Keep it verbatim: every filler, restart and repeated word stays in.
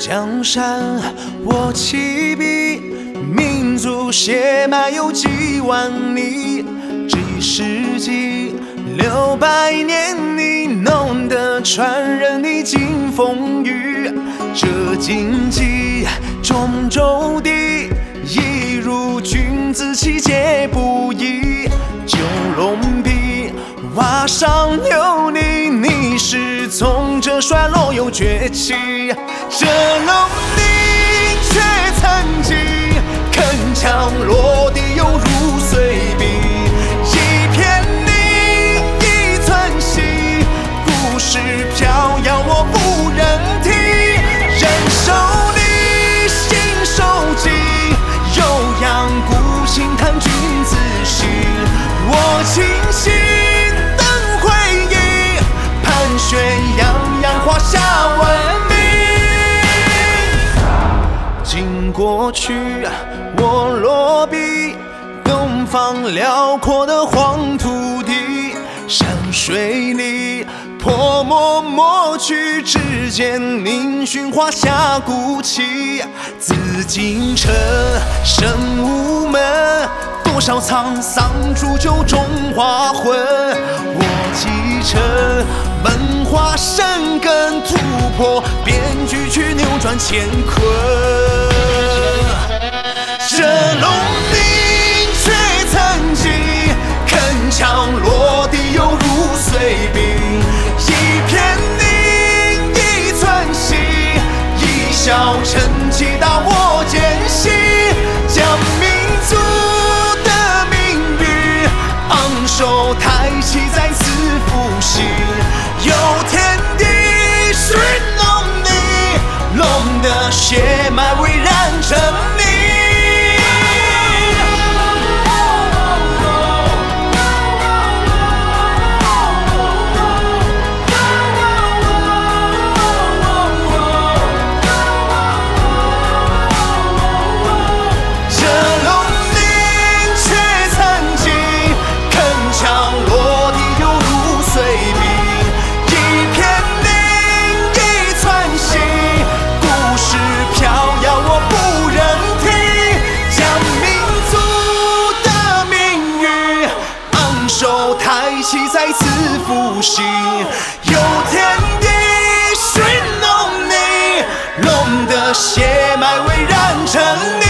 江山我起笔，民族血脉有几万里，几世纪六百年，你弄得传人历经风雨。这荆棘中周地，一如君子气节不移。九龙壁瓦上有你，你是从这衰落又崛起。这龙鳞却曾经铿锵落地，犹如碎笔。一片泥，一寸心，故事飘摇，我不忍听。人手你，心受尽，悠扬孤行，叹君子心。我清醒等回忆，盘旋洋洋，华夏文明。经过去，我落笔，东方辽阔的黄土地，山水里泼墨抹去，指尖凝寻华夏古气。紫禁城，神武门，多少沧桑铸就中华魂。我继承文化深根，突破变局去扭转乾坤。这龙鳞却曾经铿锵落地，犹如碎笔。一片泥，一寸心，一笑沉寂到我间隙。将民族的命运昂首抬起，再次复兴。有天地寻龙泥，龙的血脉蔚然成泥。抬起，再次复兴。有天地寻龙泥，龙的血脉蔚然成泥。